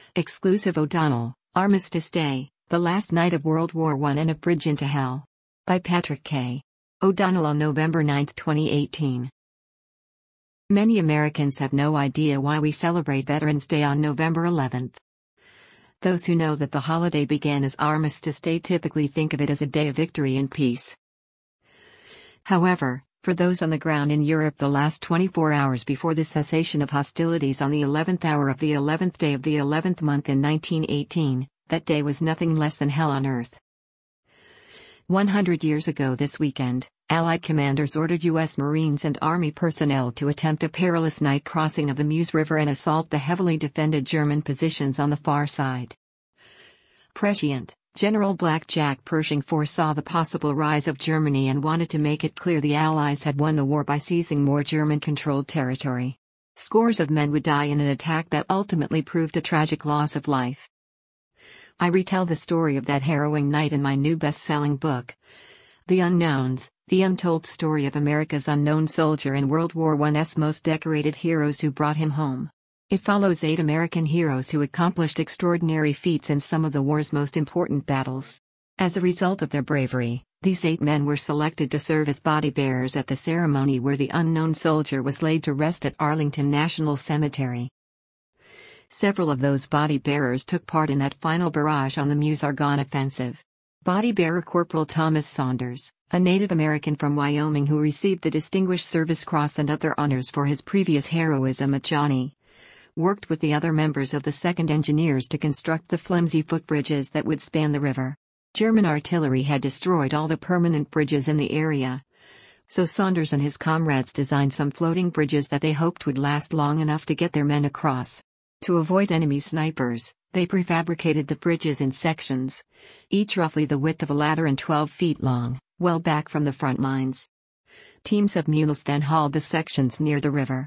Exclusive O'Donnell, Armistice Day, The Last Night of World War I and a Bridge into Hell. By Patrick K. O'Donnell on November 9, 2018. Many Americans have no idea why we celebrate Veterans Day on November 11th. Those who know that the holiday began as Armistice Day typically think of it as a day of victory and peace. However, for those on the ground in Europe, the last 24 hours before the cessation of hostilities on the 11th hour of the 11th day of the 11th month in 1918, that day was nothing less than hell on earth. 100 years ago this weekend, Allied commanders ordered U.S. Marines and Army personnel to attempt a perilous night crossing of the Meuse River and assault the heavily defended German positions on the far side. Prescient General Black Jack Pershing foresaw the possible rise of Germany and wanted to make it clear the Allies had won the war by seizing more German-controlled territory. Scores of men would die in an attack that ultimately proved a tragic loss of life. I retell the story of that harrowing night in my new best-selling book, The Unknowns, The Untold Story of America's Unknown Soldier and World War I's Most Decorated Heroes Who Brought Him Home. It follows 8 American heroes who accomplished extraordinary feats in some of the war's most important battles. As a result of their bravery, these 8 men were selected to serve as body bearers at the ceremony where the unknown soldier was laid to rest at Arlington National Cemetery. Several of those body bearers took part in that final barrage on the Meuse-Argonne offensive. Body bearer Corporal Thomas Saunders, a Native American from Wyoming who received the Distinguished Service Cross and other honors for his previous heroism at Johnny, worked with the other members of the 2nd Engineers to construct the flimsy footbridges that would span the river. German artillery had destroyed all the permanent bridges in the area, so Saunders and his comrades designed some floating bridges that they hoped would last long enough to get their men across. To avoid enemy snipers, they prefabricated the bridges in sections, each roughly the width of a ladder and 12 feet long, well back from the front lines. Teams of mules then hauled the sections near the river.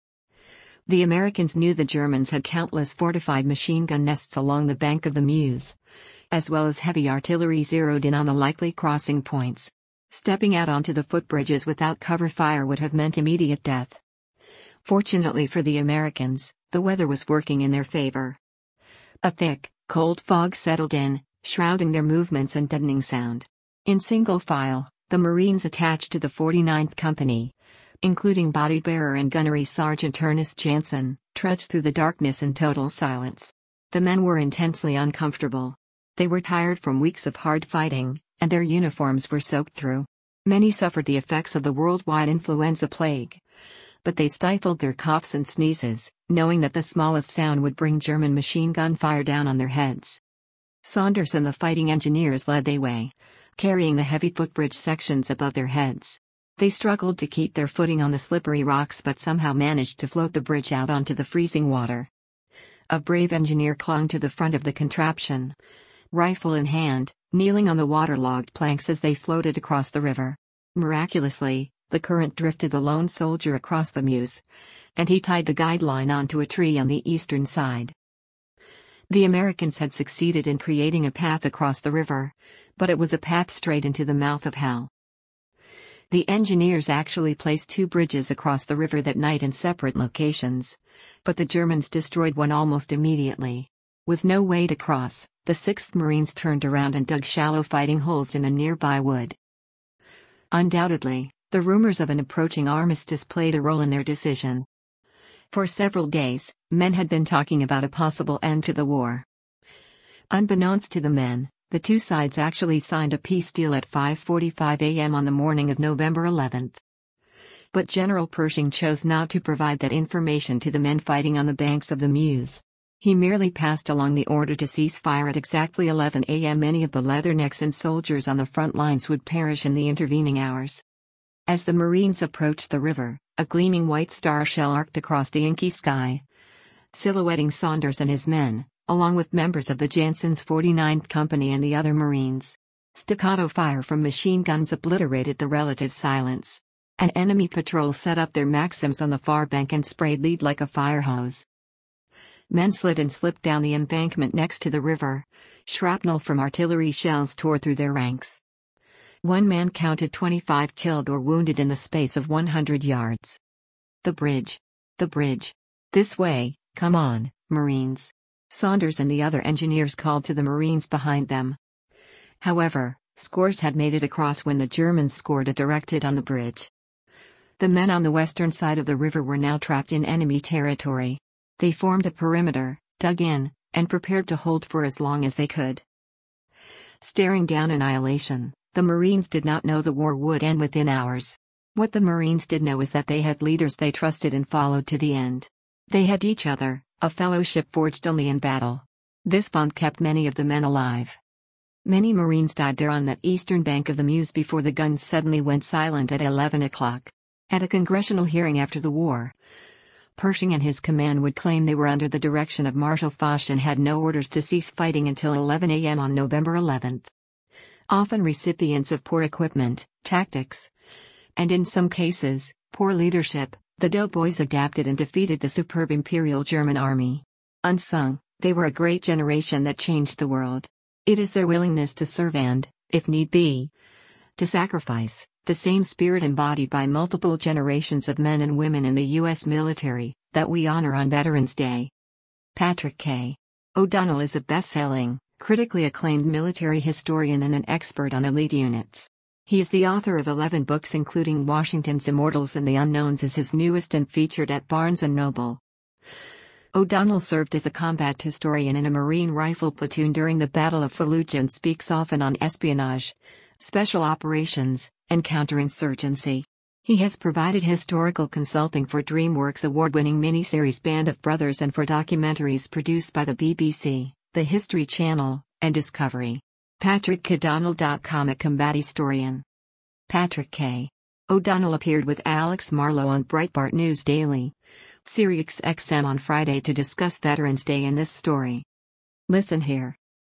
The Americans knew the Germans had countless fortified machine gun nests along the bank of the Meuse, as well as heavy artillery zeroed in on the likely crossing points. Stepping out onto the footbridges without cover fire would have meant immediate death. Fortunately for the Americans, the weather was working in their favor. A thick, cold fog settled in, shrouding their movements and deadening sound. In single file, the Marines attached to the 49th Company, including body bearer and gunnery Sergeant Ernest Jansen, trudged through the darkness in total silence. The men were intensely uncomfortable. They were tired from weeks of hard fighting, and their uniforms were soaked through. Many suffered the effects of the worldwide influenza plague, but they stifled their coughs and sneezes, knowing that the smallest sound would bring German machine gun fire down on their heads. Saunders and the fighting engineers led the way, carrying the heavy footbridge sections above their heads. They struggled to keep their footing on the slippery rocks but somehow managed to float the bridge out onto the freezing water. A brave engineer clung to the front of the contraption, rifle in hand, kneeling on the waterlogged planks as they floated across the river. Miraculously, the current drifted the lone soldier across the Meuse, and he tied the guide line onto a tree on the eastern side. The Americans had succeeded in creating a path across the river, but it was a path straight into the mouth of hell. The engineers actually placed 2 bridges across the river that night in separate locations, but the Germans destroyed one almost immediately. With no way to cross, the 6th Marines turned around and dug shallow fighting holes in a nearby wood. Undoubtedly, the rumors of an approaching armistice played a role in their decision. For several days, men had been talking about a possible end to the war. Unbeknownst to the men, the 2 sides actually signed a peace deal at 5:45 a.m. on the morning of November 11th. But General Pershing chose not to provide that information to the men fighting on the banks of the Meuse. He merely passed along the order to cease fire at exactly 11 a.m. Many of the leathernecks and soldiers on the front lines would perish in the intervening hours. As the Marines approached the river, a gleaming white star shell arced across the inky sky, silhouetting Saunders and his men, along with members of the Jansen's 49th Company and the other Marines. Staccato fire from machine guns obliterated the relative silence. An enemy patrol set up their Maxims on the far bank and sprayed lead like a fire hose. Men slid and slipped down the embankment next to the river. Shrapnel from artillery shells tore through their ranks. One man counted 25 killed or wounded in the space of 100 yards. The bridge. The bridge. This way, come on, Marines. Saunders and the other engineers called to the Marines behind them. However, scores had made it across when the Germans scored a direct hit on the bridge. The men on the western side of the river were now trapped in enemy territory. They formed a perimeter, dug in, and prepared to hold for as long as they could. Staring down annihilation, the Marines did not know the war would end within hours. What the Marines did know is that they had leaders they trusted and followed to the end. They had each other, a fellowship forged only in battle. This bond kept many of the men alive. Many Marines died there on that eastern bank of the Meuse before the guns suddenly went silent at 11 o'clock. At a congressional hearing after the war, Pershing and his command would claim they were under the direction of Marshal Foch and had no orders to cease fighting until 11 a.m. on November 11. Often recipients of poor equipment, tactics, and in some cases, poor leadership, the doughboys adapted and defeated the superb Imperial German army. Unsung, they were a great generation that changed the world. It is their willingness to serve and, if need be, to sacrifice, the same spirit embodied by multiple generations of men and women in the U.S. military, that we honor on Veterans Day. Patrick K. O'Donnell is a best-selling, critically acclaimed military historian and an expert on elite units. He is the author of 11 books including Washington's Immortals and the Unknowns is his newest and featured at Barnes & Noble. O'Donnell served as a combat historian in a Marine rifle platoon during the Battle of Fallujah and speaks often on espionage, special operations, and counterinsurgency. He has provided historical consulting for DreamWorks award-winning miniseries Band of Brothers and for documentaries produced by the BBC, the History Channel, and Discovery. PatrickK'Donnell.com A combat historian. Patrick K. O'Donnell appeared with Alex Marlow on Breitbart News Daily, SiriusXM on Friday to discuss Veterans Day in this story. Listen here.